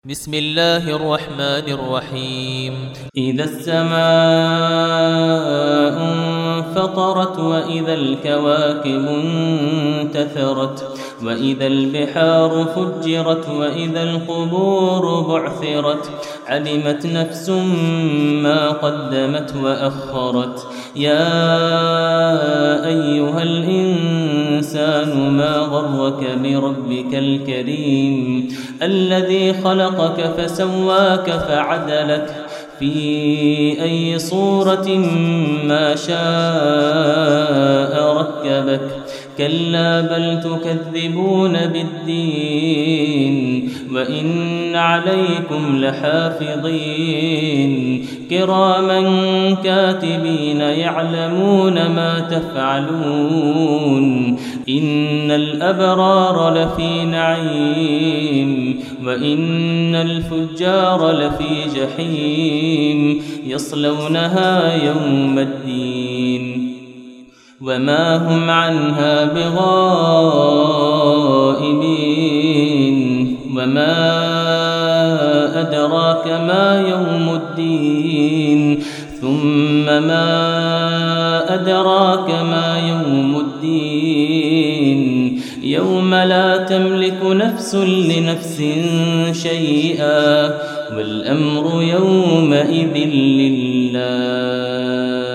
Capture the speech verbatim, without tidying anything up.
بسم الله الرحمن الرحيم. إذا السماء انفطرت وإذا الكواكب انتثرت وإذا البحار فجرت وإذا القبور بعثرت علمت نفس ما قدمت وأخرت. يا أيها الإنسان ما غرك بربك الكريم الذي خلقك فسواك فعدلك في أي صورة ما شاء ركبك. كلا بل تكذبون بالدين وإن عليكم لحافظين كراما كاتبين يعلمون ما تفعلون. إن الأبرار لفي نعيم وإن الفجار لفي جحيم يصلونها يوم الدين وما هم عنها بغائبين. وما أدراك ما يوم الدين ثم ما أدراك ما يوم الدين يوم لا تملك نفس لنفس شيئا والأمر يومئذ لله.